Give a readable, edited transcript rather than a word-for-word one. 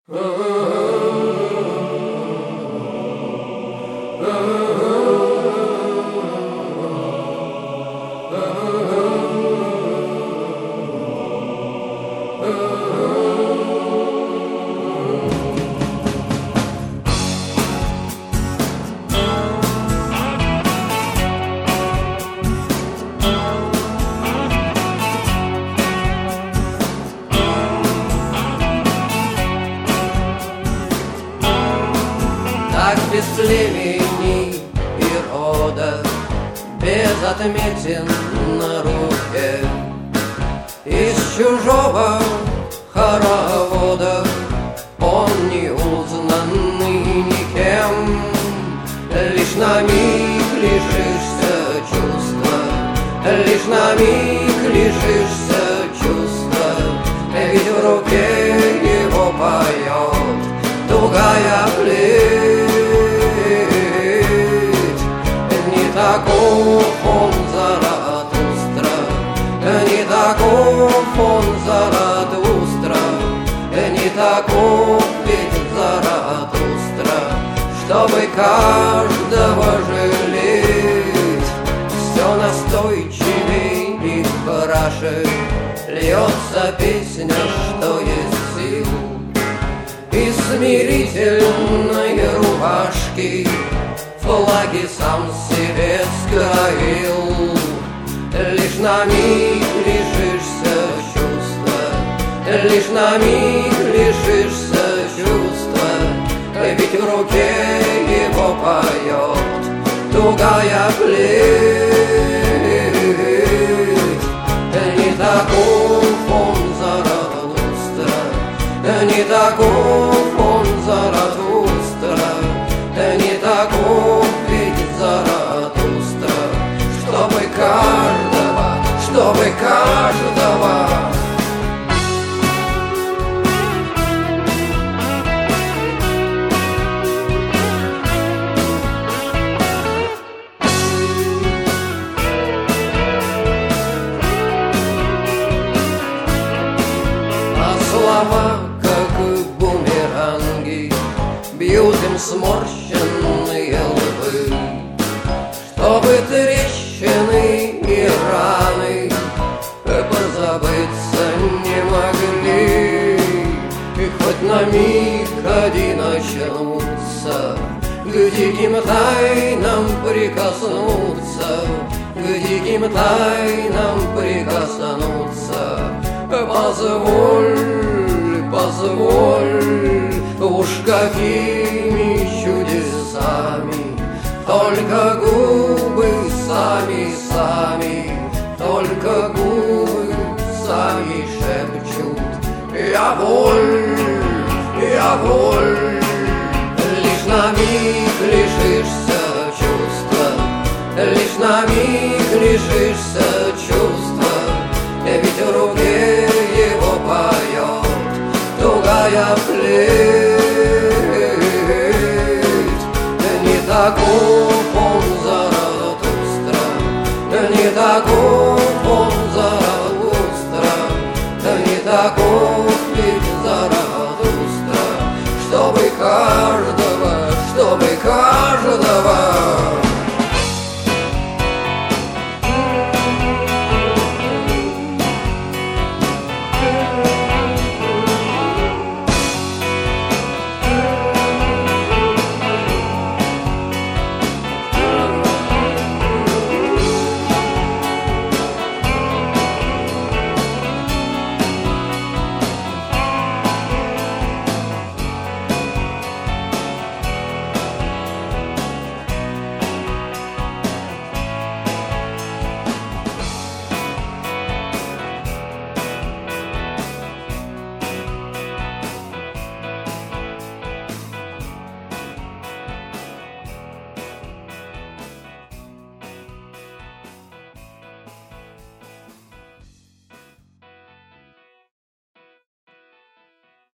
Так без племени и рода, без отметин на руке, из чужого хоровода он не узнанный никем. Лишь на миг лишишься чувства, лишь на миг лишишься чувства, ведь в руке его поет тугая плеть. Не таков он Заратустра, не таков он Заратустра, не таков ведь Заратустра, чтобы каждого жалеть. Все настойчивей и краше льется песня, что есть сил. Из смирительной рубашки флаги сам себе скроил. Лишь на миг лишишься чувства, лишь на миг лишишься чувства, ведь в руке его поет тугая плеть. Не таков он Заратустра, не таков он Заратустра, не таков ведь Заратустра, чтобы каждого, чтобы каждого. Слова, как бумеранги, бьют им сморщенные лбы, чтобы трещины и раны позабыться не могли. И хоть на миг один очнуться, к диким тайнам прикоснуться, к диким тайнам прикоснуться. Позволь, позволь, уж какими чудесами только губы сами, только губы сами шепчут: я воль, я воль. Лишь на миг лишишься чувства, лишь на миг лишишься чувства, ведь в руке его поет тугая плеть. Не таков он Заратустра, не таков он